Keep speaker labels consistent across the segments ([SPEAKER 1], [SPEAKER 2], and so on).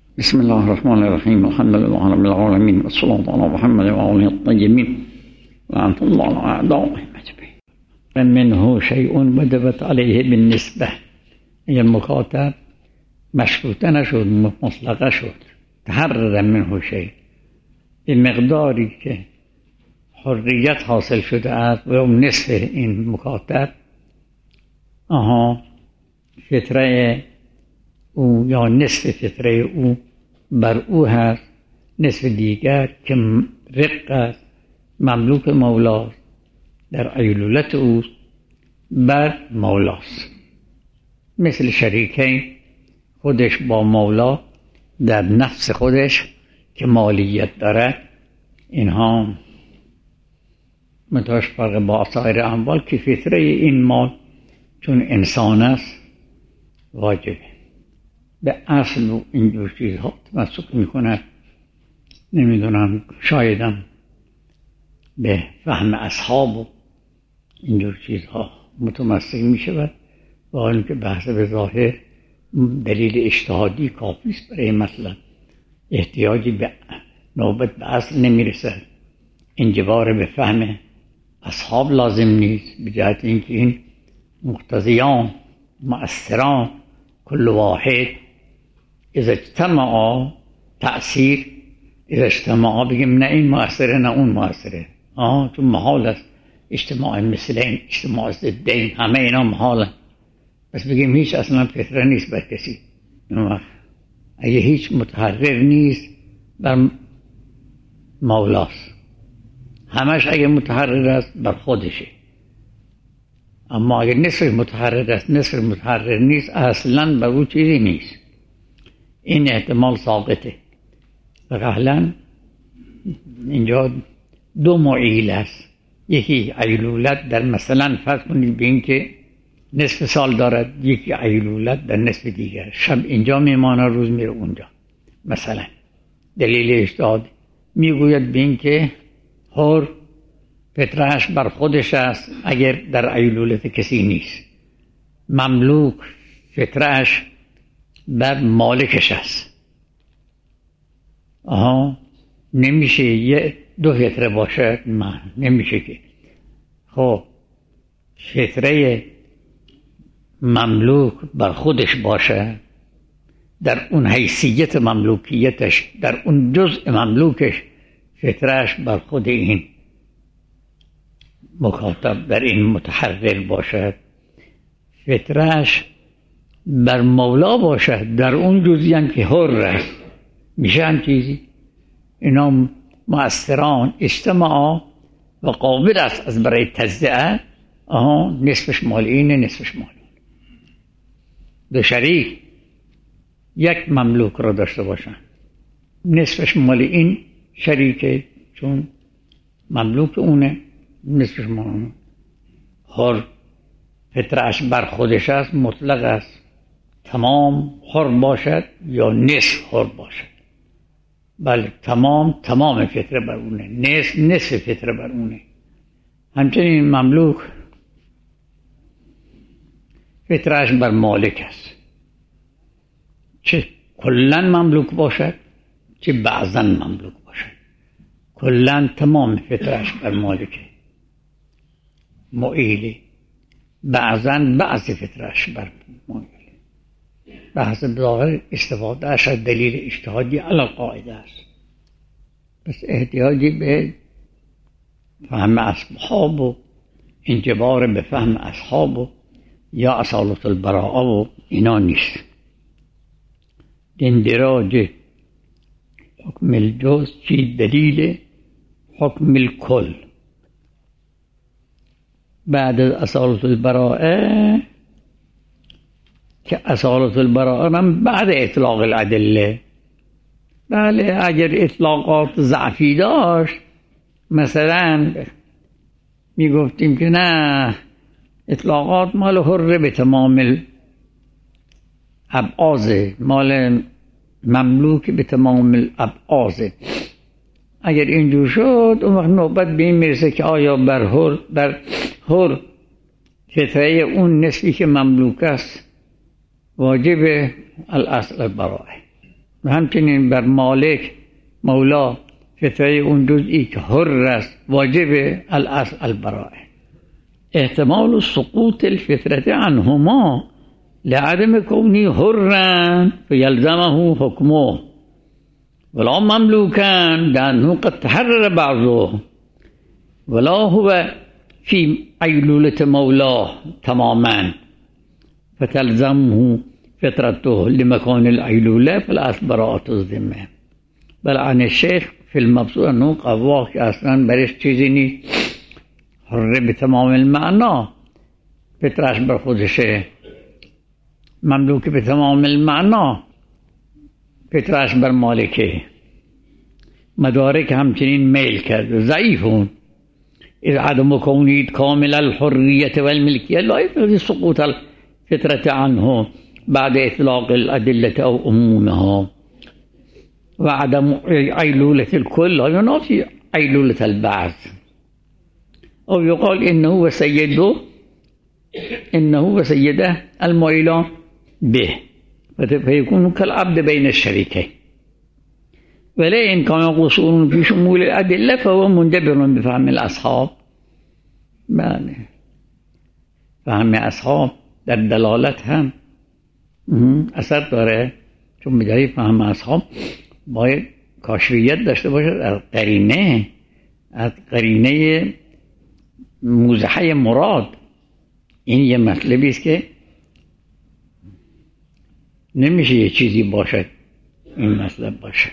[SPEAKER 1] بسم الله الرحمن الرحيم. الحمد لله رب العالمين، والصلاة على محمد وآله الطيبين، ولعنة الله على أعدائهم أجمعين. منه شيء وجبت عليه بالنسبة. این مخاطب مشروطه نشد، مطلقه شد. تحرر منه شيء، به مقداری که حریت حاصل شده است و نصف این مخاطب فطره او یا نصف فطره او بر او هست، نصف دیگر که رق است، مملوک مولاست، در ایلولت او بر مولاست. مثل شریکین خودش با مولا در نفس خودش که مالیت دارد، اینها متوش فرق با سایر اموال که فطره این مال چون انسان است واجبه. به اصل و اینجور چیزها تمسک میکند. نمیدونم، شایدم به فهم اصحاب و اینجور چیزها متمسک میشود، با حالی که بحث به ظاهر دلیل اجتهادی کافی است برای مثلا احتیاجی به نوبت به اصل نمیرسد. انجبار به فهم اصحاب لازم نیست، به جهت اینکه این مقتضیان مؤثران کل واحد اذا اجتماعا تأثیر، اذا اجتماعا بگیم نه این مؤثره نه اون مؤثره، چون محال است اجتماع مثلین، اجتماع ضدین، همه اینا محال است. پس بگیم هیچ اصلا فطره نیست بر کسی. اگه هیچ متحرر نیست بر مولاست، همش اگه متحرر است بر خودشه. اما اگه نصف متحرر است نصف متحرر نیست، اصلا بر او چیزی نیست. این احتمال ساقطه. و قبلا اینجا دو معیل است. یکی ایلولت در مثلا فرض کنید به این که نصف سال دارد، یکی ایلولت در نصف دیگر، شب اینجا میمانه روز میره اونجا. مثلا دلیل اجتهاد میگوید به این که حر فطرهش بر خودش است اگر در ایلولت کسی نیست، مملوک فطرهش بر مالکش است. نمیشه یه دو فطره باشه، نمیشه که. خب فطره مملوک بر خودش باشه، در اون حیثیت مملوکیتش، در اون جزء مملوکش فطرهش بر خود این مخاطب بر این متحرر باشد، فطرهش بر مولا باشد در اون جزئی هم که حر است. میشه هم چیزی. اینا مؤثران اجتماع و قابل است از برای تجزیه. نصفش مال اینه، نصفش مال اینه. دو شریک یک مملوک را داشته باشن، نصفش مال این شریکه چون مملوک اونه، نصفش مال اونه. حر فطرهش بر خودش است، مطلق است، تمام حر باشد یا نصف حر باشد. بله تمام فطره بر اونه، نصف فطره بر اونه. همچنین مملوک فطرهش بر مالک است، چه کلن مملوک باشد چه بعضن مملوک باشد. کلن تمام فطرهش بر مالکه، معیلی. بعضن بعض فطرهش بر مالکه. بحث بظاهر استفاده اش از دلیل اجتهادی علی قاعده است. پس احتیاجی به فهم اصحاب و انجبار به فهم اصحاب و یا اصالت البراءه و اینا نیست. اندراج حکم الجز چی دلیل حکم الکل. بعد از اصالت البراءه که اصالت البراءه هم بعد اطلاق الادله. بله اگر اطلاقات ضعفی داشت، مثلا میگفتیم که نه اطلاقات مال حر به تمام الابعاض، مال مملوک به تمام الابعاض. اگر اینجور شد اون وقت نوبت به این میرسه که آیا بر حر فطره اون نسبی که مملوک است واجب الاصل البراءه. و همچنین بر مالک مولا فطره اون جزئی که حر است واجب الاصل البراءه. احتمال سقوط الفطرة عنهما لعدم كونه حرا فيلزمه حكمه ولا مملوكا لأنه قد تحرر بعضه ولا هو في أيلولة مولاه تماما فتلزمه فطرته لمكان الأيلولة فالأصل براءة الذمة. بل عن الشيخ في المبسوط أنه قواك أصلا برش چیزی نیست، حر به تمام المعنا، فطرش بر خودشه، مملوک به تمام المعنا، فطرش بر مالکه. مدارک همچنین میل کرد ضعیفون اذ عدم كونه كامل الحرية والملكية لا يقتضي سقوط الفطرة عنه بعد إطلاق الأدلة أو عمومها، وعدم أيلولة الكل لا ينافي أيلولة البعض. أو يقال إنه وسيده المائل به فيكون كالعبد بين الشريكين. ولا إن كان قصور في شمول الأدلة فهو مندبر بفهم الأصحاب. بله، فهم أصحاب در دلالت هم اثر داره، چون بجای فهم اصحاب باید کاشفیت داشته باشد از قرینه موضحه مراد. این یه مطلبی است که نمیشه یه چیزی باشد این مطلب باشه.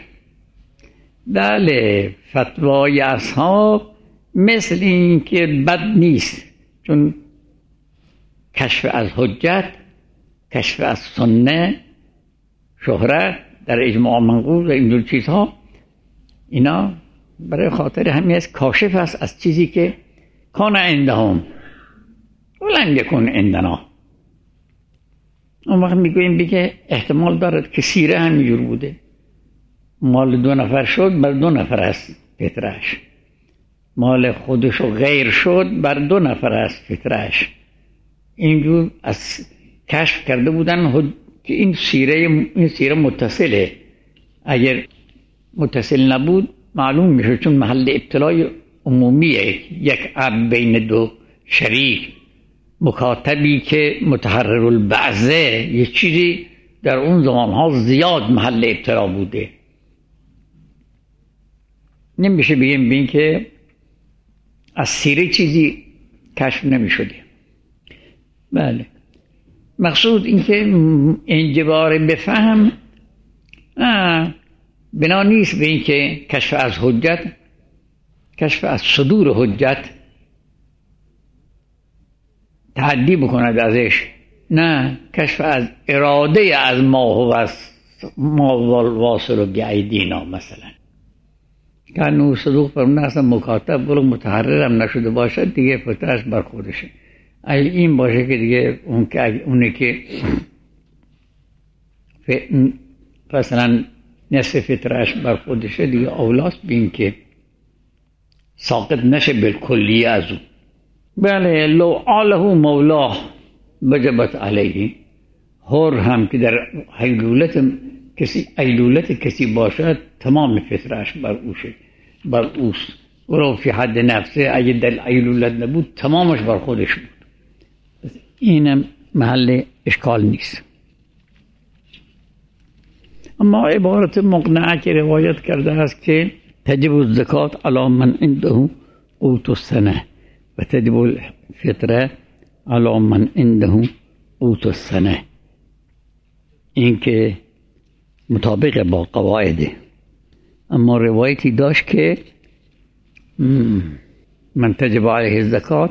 [SPEAKER 1] بله، فتوای اصحاب مثل این که بد نیست، چون کشف از حجت، کشف از سنه، شهرت در اجماع منقول و اینجور چیزها، اینا برای خاطر همین است کاشف است از چیزی که کان عندهم ولن یکن عندنا. اون وقت میگوییم بگه احتمال دارد که سیره همینجور بوده، مال 2 نفر شد بر 2 نفر است فطرش، مال خودش و غیر شد بر 2 نفر است فطرش. اینجور از کشف کرده بودن که این سیره متصله. اگر متصل نبود معلوم میشه، چون محل ابتلای عمومیه، یک عبد بین 2 شریک، مکاتبی که متحرر البعضه، یه چیزی در اون زمانها زیاد محل ابتلا بوده. نمیشه بگیم بین که از سیره چیزی کشف نمیشده. بله، مقصود این که انجبار بفهم بنا نیست به این که کشف از حجت، کشف از صدور حجت تعدی بکند ازش، نه، کشف از اراده از ما واصل بیعیدینا مثلا. که صدوق فرمونه اصلا مکاتب ولو متحررم نشده باشد دیگه فطرش بر خودشه. اگه این باشه که دیگه اونه که مثلا نصف فطرش بر خودشه دیگه اولاست بین که ساقط نشه بالکلیه از اون. بله، لو آله مولاه وجبت علیه. حر هم که در ایلولت کسی باشد تمام فطرش بر اوست. ولو فی حد نفسه، اگه در ایلولت نبود تمامش بر خودش بود. اینم محل اشکال نیست. اما عبارت مقنعه که روایت کرده است که تجب الزکات علی من عنده قوت السنه و تجب الفطره علی من عنده قوت السنه، این که مطابق با قواعده. اما روایتی داشت که من تجب علیه الزکات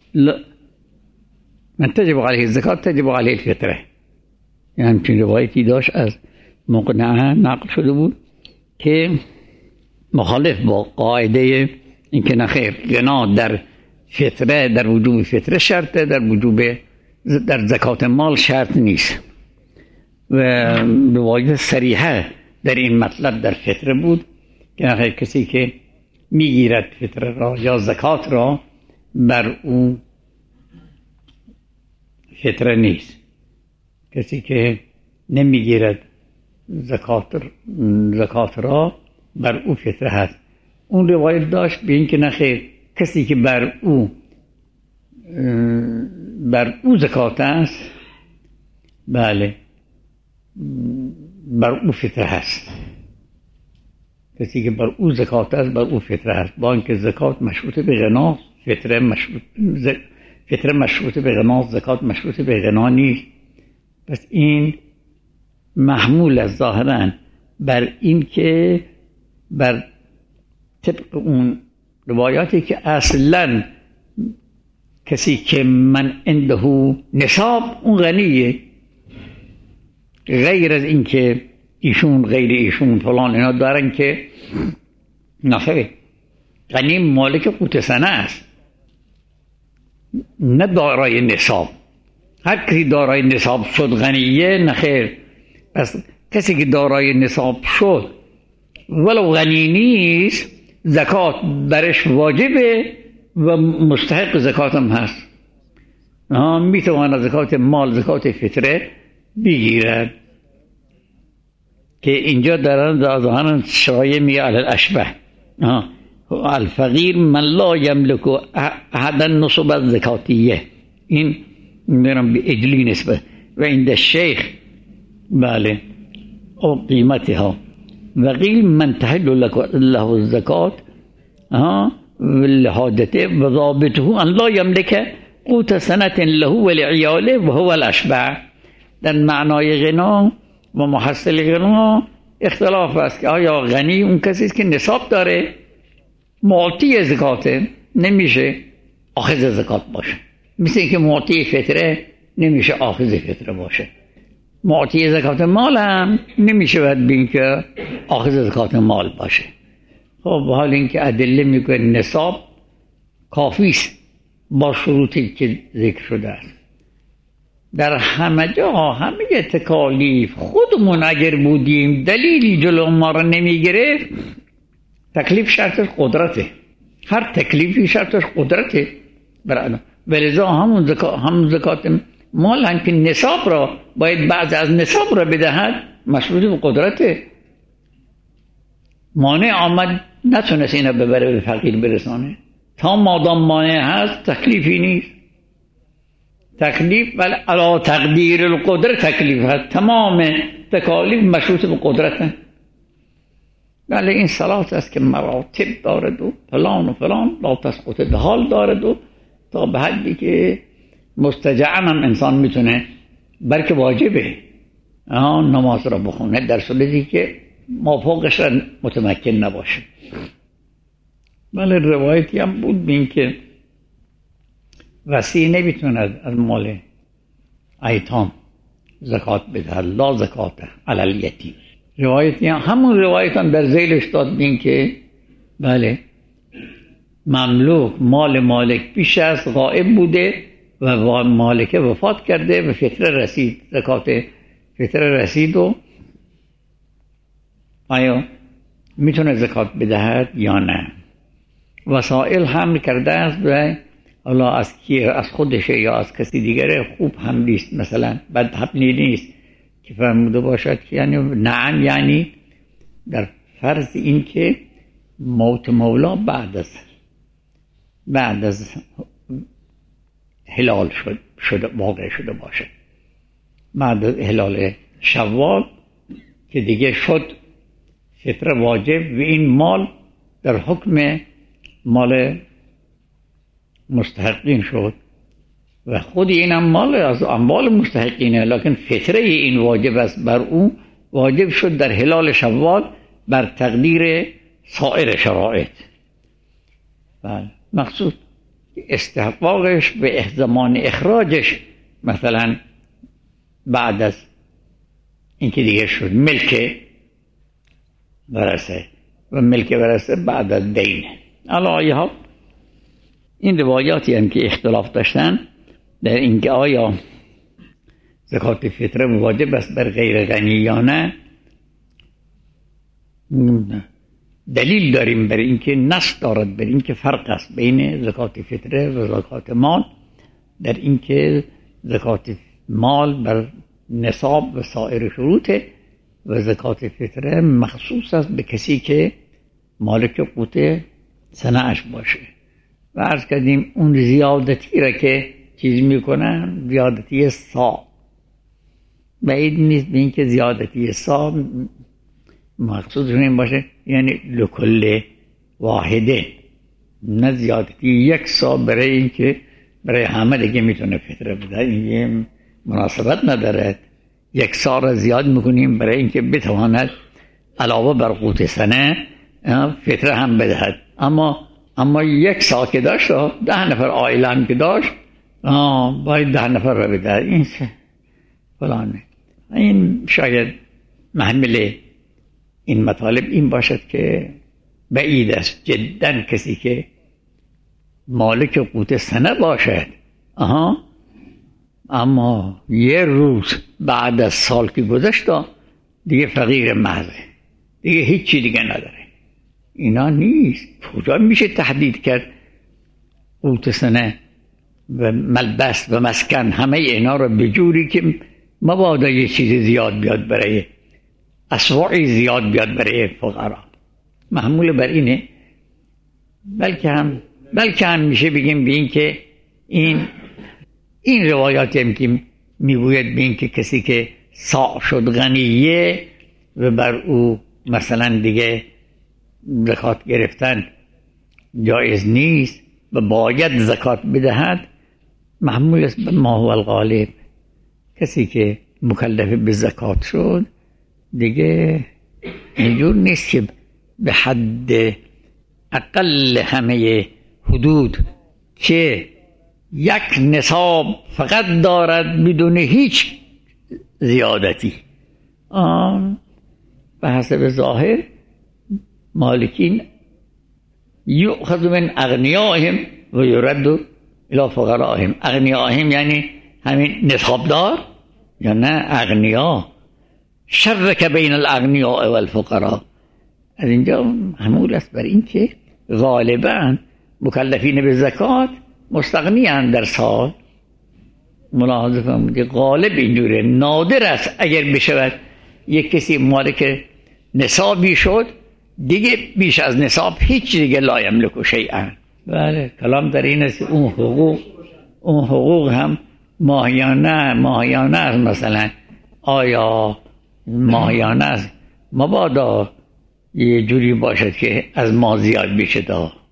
[SPEAKER 1] من تجب علیه الزکات تجب علیه الفطره. یعنی همچین روایتی داشت از مقنعه نقل شده بود که مخالف با قاعده این که نخیر غنا در فطره، در وجوب فطره شرطه، در زکات مال شرط نیست. و روایت صریحه در این مطلب در فطره بود که نخیر کسی که میگیرد فطره را یا زکات را بر او فطره نیست، کسی که نمیگیرد زکات را بر او فطره هست. اون روایت داشت به این که نخیر، کسی که بر او زکات است، بله بر او فطره هست. کسی که بر او زکات است بر او فطره هست، با اینکه زکات مشروط به غنا، فطره مشروط به غنا، زکات مشروط به غنا نیست. پس این محمول از ظاهرا بر این که بر طبق اون روایاتی که اصلا کسی که من عنده نصاب اون غنیه، غیر از این که ایشون غیر ایشون فلان اینا دارن که نخیر، غنی مالک قوت سنه است نه دارای نصاب. هر کسی دارای نصاب شد غنیه، نخیر. پس کسی که دارای نصاب شد ولو غنی نیست، زکات برش واجبه و مستحق زکات هم هست. میتواند زکات مال، زکات فطره بگیرد که اینجا دارن ظاهرا شایع میگه علی الاشبه. الفقیر من لا یملک احدا نصب الزکاتیه، این میرم به اجلی نسبه و عند الشیخ بله او قیمتها و قیل من تحل له الزکات لحاجته و ضابطه ان لا یملک قوت سنة له ولعیاله و هو الاشبع. در معنای غنا و محصل غنا اختلاف است که آیا غنی اون کسی است که نصاب داره معطی زکاته، نمیشه آخذ زکات باشه، مثل اینکه معطی فطره نمیشه آخذ فطره باشه. معطی زکات مال هم نمیشه باید بین که آخذ زکات مال باشه. خب حال اینکه ادله میگه نصاب کافیست با شروطی که ذکر شده است. در همه جا همه تکالیف خودمون اگر بودیم دلیلی جلو ما را نمیگرفت، تکلیف شرطش قدرته، هر تکلیفی شرطش قدرته. ولذا همون زکات مال هم که نصاب را باید بعض از نصاب را بدهد مشروط به قدرته. مانع آمد نتونست اینا ببره به فقیر برسانه، تا مادام مانع هست تکلیفی نیست. تکلیف ولی علا تقدیر القدر تکلیف هست، تمام تکالیف مشروط به قدرته. ولی این صلات است که مراتب دارد و فلان و فلان، لا تسقط بحال دارد و تا به حدی که مستجعا هم انسان میتونه بلکه واجبه نماز را بخونه در صورتی که مافوقش را متمکن نباشه. ولی روایتی هم بود بین که وصی نمیتوند از مال ایتام زکات بده، لا زکات علی الیتیم. روایتی همون روایت هم در ذیلش داد بین که بله مملوک مال مالک پیش از غائب بوده و مالک وفات کرده و فطره رسید، زکات فطره رسید و آیا میتونه زکات بدهد یا نه. وسائل حمل کرده است و حالا از کی، از خودشه یا از کسی دیگره خوب هم نیست، مثلا بد حملی نیست که فرموده باشد که یعنی نعم، یعنی در فرض این که موت مولا بعد از هلال شده واقع شده باشه، بعد از هلال شوال که دیگه شد فطره واجب و این مال در حکم مال مستحقین شد و خود این هم مال از اموال مستحقینه، لکن فطره این واجب است بر او، واجب شد در هلال شوال بر تقدیر سایر شرایط. بله مقصود استحقاقش به زمان اخراجش مثلا بعد از اینکه دیگه شد ملک ورثه و ملک ورثه بعد از دین. علایه ها این روایاتی هم که اختلاف داشتن در اینکه آیا زکات فطره واجب است بر غیر غنی یا نه، دلیل داریم بر اینکه نص دارد بر اینکه فرق است بین زکات فطره و زکات مال، در اینکه زکات مال بر نصاب و سایر شروطه و زکات فطره مخصوص است به کسی که مالک قوت سنه‌اش باشه. و عرض کردیم اون زیادتی را که چیز میکنن زیادتی سا، بعید نیست به این که زیادتی سا مقصود این باشه یعنی لکل واحده، نه زیادتی یک سا برای این که برای همه دیگه میتونه فطره بده، این مناسبت نداره. یک سا را زیاد میکنیم برای این که بتواند علاوه بر قوت سنه فطره هم بدهد. اما یک سا که داشت 10 نفر عائله هم که داشت باید 10 نفر را بدهد. این فلانه. این شاید محمل این مطالب این باشد که بعید است جدا کسی که مالک قوت سنه باشد اما یه روز بعد از سال که گذشت دیگه فقیر محضه، دیگه هیچی دیگه نداره. اینا نیست. کجا میشه تحدید کرد قوت سنه و ملبس و مسکن همه اینا رو به جوری که مبادا یه چیز زیاد بیاد برای اسواعی زیاد بیاد برای فقرا. محمول بر اینه. بلکه هم میشه بگیم به این که این روایاتی هم که میگوید به این که کسی که ساع شد غنیه و بر او مثلا دیگه زکات گرفتن جایز نیست و باید زکات بدهد، محمول است به ما هو الغالب. کسی که مکلف به زکات شد دیگه اینجور نیست که به حد اقل همه حدود که یک نصاب فقط دارد بدون هیچ زیادتی. به حسب ظاهر مالکین یؤخذ من اغنیائهم و یرد الی فقرائهم. اغنیائهم یعنی همین نصاب دار یا نه اغنیا. شرک بین الاغنیاء و الفقراء. از اینجا محمول است بر این که غالبا مکلفین به زکات مستغنیان در سال. ملاحظه فرمودید غالب اینجوره. نادر است اگر بشود یک کسی مالک نصابی شد دیگه بیش از نصاب هیچ دیگه لا یملک شیئا. بله کلام در این است اون حقوق هم ماهیانه است. مثلا آیا ماهیانه است مبادا یه جوری باشد که از ما زیاد بشه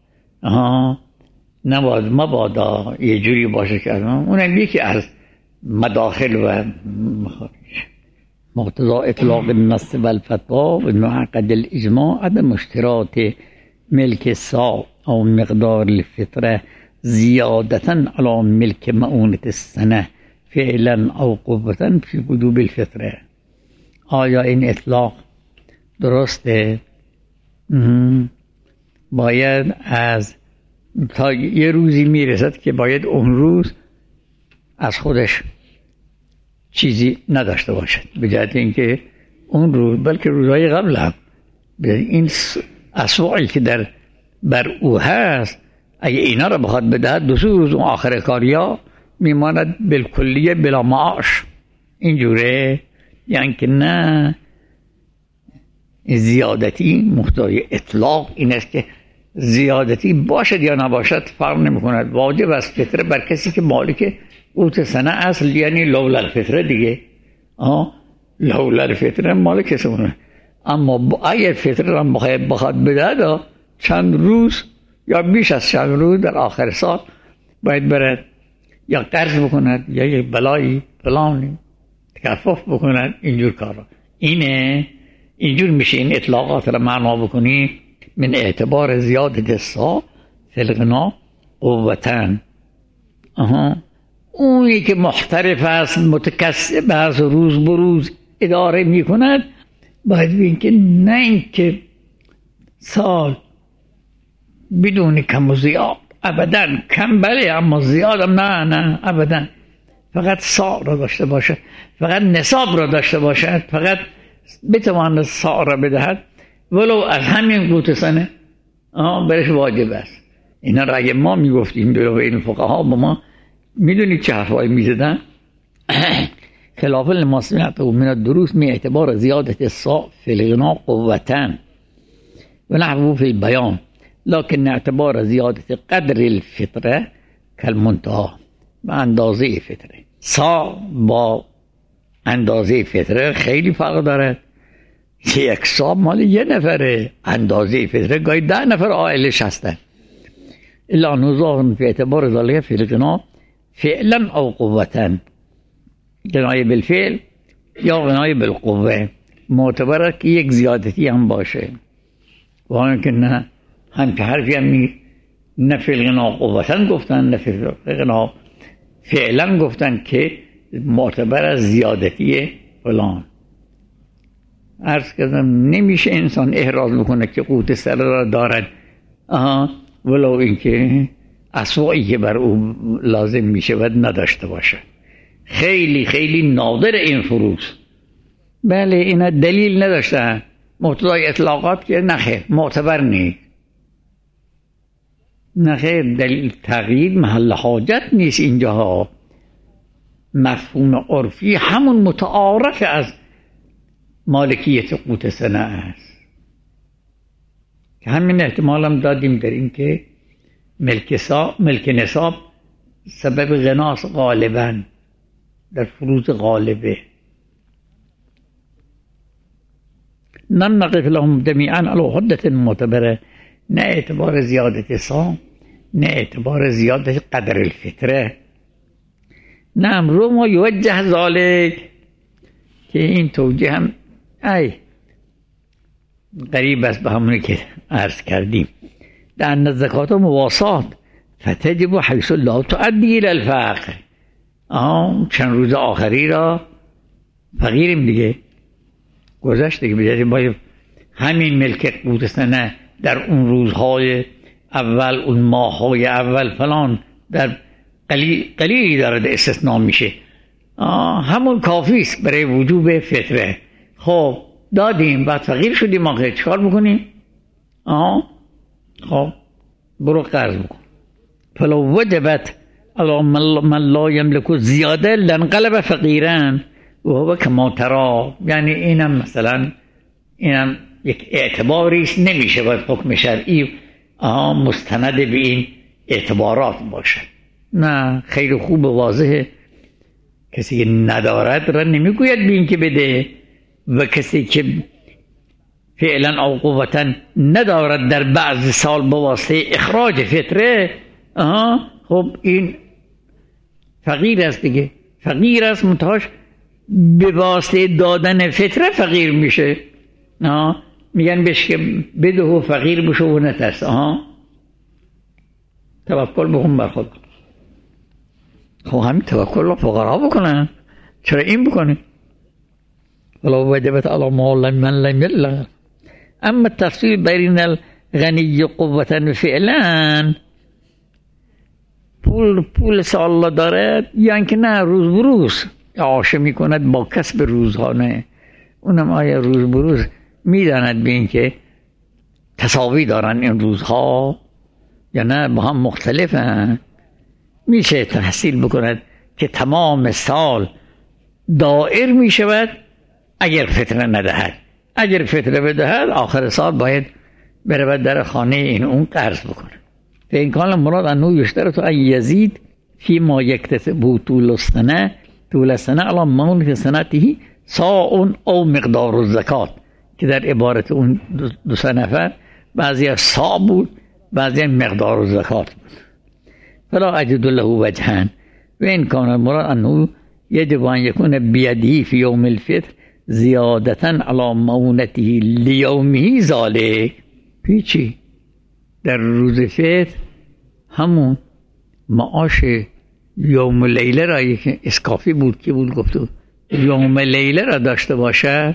[SPEAKER 1] مبادا یه جوری باشه که از ما اونم یکی از مداخل و مخارج. مقتضى اطلاق النص والفتوى ومعقد الاجماع عدم اشتراط ملك الساع او مقدار الفطره زیادتا على ملك مؤونة السنه فعلا او قوة في وجوب الفطره. آیا این اطلاق درسته؟ باید از تا یه روزی میرسد که باید اون روز از خودش چیزی نداشته باشد، به جهت اینکه اون روز بلکه روزهای قبل هم این اسواعی که بر او هست اگه اینا رو بخواد بدهد 2 روز اون آخر کاریا میماند بالکلیه بلا معاش. اینجوره یعنی که نه زیادتی محتوای اطلاق این است که زیادتی باشد یا نباشد فرق نمی کند. واجب است فطره بر کسی که مالک قوت سنه اصل یعنی لولا الفطره دیگه لولا الفطره مالک کسونه. اما اگه فطره را بخواد بدهد چند روز یا بیش از چند روز در آخر سال باید برد یا قرض بکند یا یک بلایی فلانی تکفف بکند. اینجور کارا اینجور میشه این اطلاقات را معنا بکنی من اعتبار زیادت الساع فی الغنا قوتن. اونی که محترف است متکسب است روز بروز اداره میکند باید ببین که نه اینکه سال بدون کم و زیاد ابدا کم بله اما زیادم نه ابدا فقط ساع را داشته باشد، فقط نصاب را داشته باشد، فقط بتواند ساع را بدهد ولو از همین قوت سنه برش واجب است. اینا را اگه ما میگفتیم به این فقها با ما میدونید چه حرفایی میزدن خلاف لما سمعته من الدروس من اعتبار زيادة الصاع في الغناء قوة ونحوه في البيان، لكن اعتبار زيادة قدر الفطره كالمنتهى به اندازه فطره. صاع با اندازه فطره خیلی فرق داره. یک صاع مال یه نفره، اندازه فطره گاهی 10 نفر عائلش هستن. الا نظام في اعتبار ذلك في الغناء فعلا او قوة، غنای بالفعل یا غنای بالقوه معتبره که یک زیادتی هم باشه. و که نه هم که حرفی هم نه فی الغنا قوتن گفتن نه فی الغنا فعلا گفتن که معتبر از زیادتی فلان. عرض کردم نمیشه انسان احراز بکنه که قوت سر را دارد ولو اینکه اسوایی که بر او لازم میشه باید نداشته باشه. خیلی خیلی نادر این فروز. بله اینا دلیل نداشتن، مقتضای اطلاقات که نخیر معتبر نیست. نخیر دلیل تغییر محل حاجت نیست اینجاها. مفهوم عرفی همون متعارف از مالکیت قوت سنه است که همین احتمال هم دادیم در این که ملک نصاب سبب غناس غالبا در فروز غالبه. نم نقف لهم جمیعا علی حدة معتبره، نه اعتبار زیادت صاع نه اعتبار زیادت قدر الفطره. نعم رو ما یوجه ذالک که این توجیه هم قریب است به همونی که عرض کردیم. در زکات و مواسات فتجب حیث لا تؤدی الی الفقر. چند روز آخری را فقیریم دیگه، گذشت دیگه، بجای باید همین ملک قوت سنه در اون روزهای اول، اون ماههای اول فلان در قلیلی دارد استثناء میشه، همون کافی است برای وجوب فطره. خب دادیم بعد فقیر شدیم، ما چیکار بکنیم؟ خب برو قرض بکن. فلو وجبت علی من لا یملک زیاده لانقلب فقیرا و هو کما ترى. یعنی اینم مثلا اینم یک اعتباری است، نمیشه باید حکم شرعی مستند به این اعتبارات باشه. نه خیلی خوب واضحه، کسی که ندارد را نمیگوید به این که بده، و کسی که فعلا او قوتا ندارد در بعض سال به واسطه اخراج فطره خب این فقیر است دیگه. فقیر است منتهاش به واسطه دادن فطره فقیر میشه. میگن بهش که بده و فقیر بشه و نترس. توکل بکن بر خود. خب همین توکل را فقرا بکنن، چرا این بکنه؟ ولو وجبت علی ما من لم یبلغ. اما التفصیل بین الغنی قوتا و فعلا، پول سال دارد یا اینکه نه روز بروز عاشه میکند با کسب روزانه، اونم آیا روز بروز میداند به این که تساوی دارن این روزها یا نه با هم مختلفن. میشه تحصیل بکند که تمام سال دائر میشود اگر فطره ندهد. اگر فطره بدهد آخر سال باید برود در خانه این اون قرض بکنه. فإن كان المراد أنه يشترط أن يزيد فيما يكتسبه طول السنة على مونة سنته صاع أو مقدار الزكاة، که در عبارت اون دو سه نفر بعضی از صاع بود بعضی مقدار الزکات بود. فلا أجد له وجهان. وإن كان المراد أنه يجب أن يكون بيده في يوم الفطر زيادة على مونته ليومه ذلك. پیچی در روز فطر همون معاش یوم لیله را، یک اسکافی بود که بود گفتو یوم لیله را داشته باشه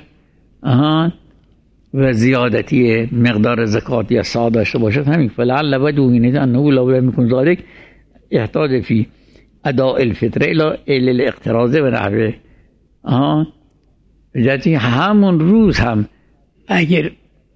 [SPEAKER 1] و زیادتی مقدار زکات یا صاع داشته باشه. همین فلعل وجهه اینه انه لو لم يكن ذلك يحتاج في اداء الفطره الى الاقتراض و نحوه. جاتی همون روز هم اگر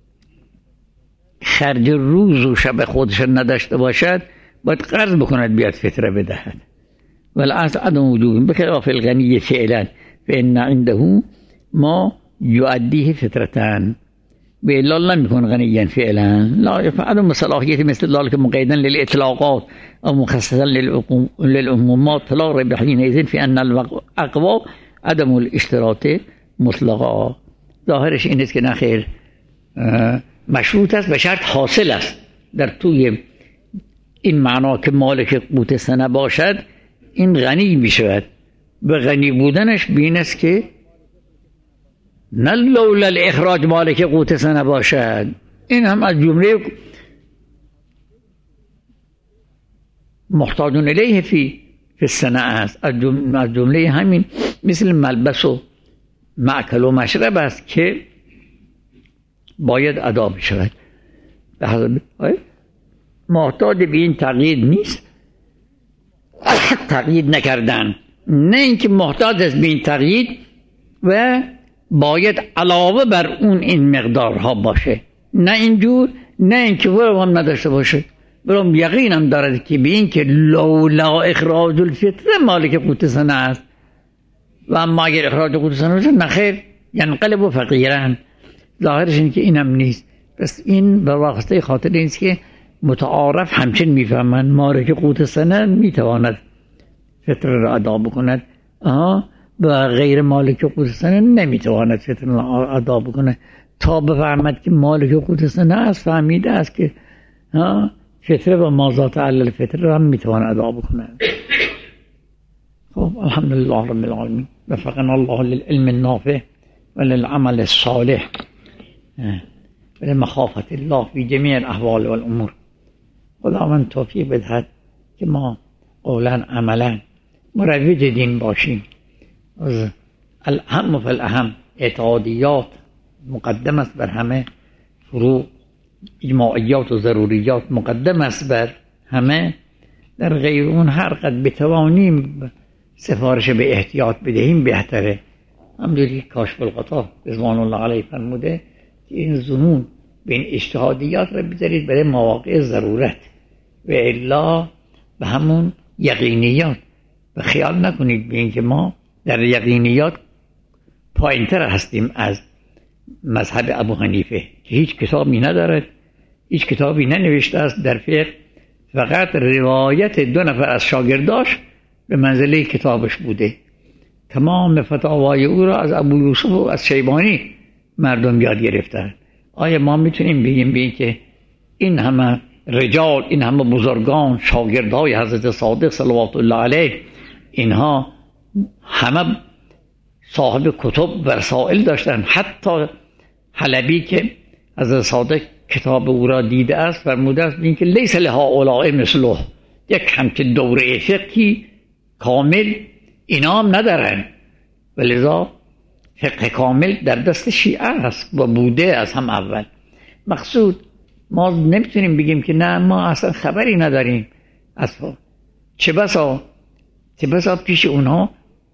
[SPEAKER 1] خرج روز و شب خودش نداشته باشد باید قرض بکند بیاد فطره بدهد. والاصل عدم وجوب بخلاف الغنی فعلا فإن عنده ما يؤديه فطرة وإلا لم يكن غنيا فعلا. لا عدم صلاحية مثل ذلك مقيدا للإطلاقات أو مخصصا للعمومات، فلا ريب حينئذ في أن الأقوى عدم الاشتراط مطلقا. ظاهرش این است که نخیر مشروط است و شرط حاصل است. در توی این معنا که مالک قوت سنه باشد این غنی می شود. به غنی بودنش بین است که نه لولا الاخراج مالک قوت سنه باشد. این هم از جمله محتاجون الیه فی السنه است. از جمله همین مثل ملبس و مأکل و مشرب است که باید ادا بشود. محتاج به این تقیید نیست، تقیید نکردن، نه اینکه محتاج است به این تقیید و باید علاوه بر اون این مقدارها باشه، نه اینجور، نه اینکه ورم هم نداشته باشه. برام یقینم دارد که به این که لولا اخراج الفطره مالک قوت سنه است و اما اگر اخراج قوت سنه باشه نخیر ینقلب و فقیرن. ظاهرش این که اینم نیست. پس این به واسطه خاطر اینست که متعارف همچین میفهمن مالک قوت سنه میتواند فطره را ادا بکند، و غیر مالک قوت سنه نمیتواند فطره را ادا بکنه. تا بفهمد که مالک قوت سنه است فهمیده است که فطره و مازات علل فطره را هم میتواند ادا بکنه. خب الحمدلله رب العالمین، وفقنا الله للعلم النافع و للعمل الصالح و لمخافة الله فی جمیع الاحوال والامور. خداوند توفیق بدهد که ما قولا عملا مروج دین باشیم. الاهم فالاهم اعتقادیات مقدم است بر همه، فروع اجماعیات و ضروریات مقدم است بر همه. در غیر اون هر قد بتوانیم سفارش به احتیاط بدهیم بهتره. همونجوری کاشف الغطا رضوان الله علیه فرموده که این ظنون به این اجتهادیات را بذارید برای مواقع ضرورت و الا به همون یقینیات. و خیال نکنید به این که ما در یقینیات پایین‌تر هستیم از مذهب ابو حنیفه که هیچ کتابی ندارد، هیچ کتابی ننوشته است در فقه، فقط روایت 2 نفر از شاگرداش به منزله کتابش بوده. تمام فتاوای او را از ابو یوسف و از شیبانی مردم یاد گرفتند. آیا ما میتونیم بگیم به این که این همه رجال، این همه بزرگان شاگردای حضرت صادق صلوات الله علیه، اینها همه صاحب کتب و رسائل داشتن؟ حتی حلبی که حضرت صادق کتاب او را دیده است فرموده است این که لیس لهؤلاء مثله، یک همچین دوره فقهی کامل اینا هم ندارن. ولذا فقه کامل در دست شیعه است و بوده از هم اول. مقصود ما نمیتونیم بگیم که نه ما اصلا خبری نداریم از چه بسا پیش اونها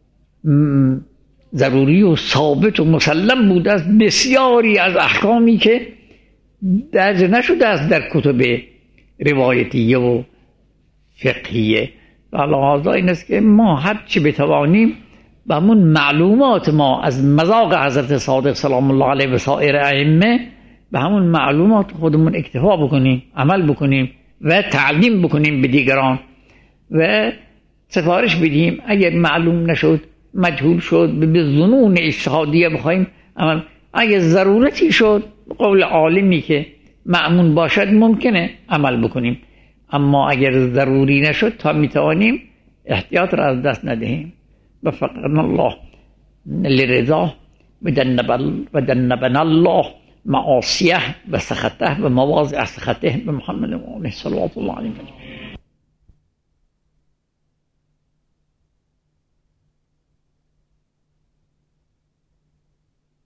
[SPEAKER 1] ضروری و ثابت و مسلم بوده است بسیاری از احکامی که درج نشده است در کتب روایتیه و فقهیه. و لحاظا این است که ما هر چی بتوانیم و همون معلومات ما از مذاق حضرت صادق سلام الله علیه و سایر ائمه به همون معلومات خودمون اکتفا بکنیم، عمل بکنیم و تعلیم بکنیم به دیگران و سفارش بدیم. اگر معلوم نشد، مجهول شد، به ظنون اجتهادیه بخوایم عمل، اگر ضرورتی شد قول عالمی که مأمون باشد ممکنه عمل بکنیم، اما اگر ضروری نشد تا میتوانیم احتیاط را از دست ندهیم. وفقنا الله لرضاه و جنبنا الله معاصیه و سخطه و مواضع سخطه به محمد و آله صلوات الله علیه.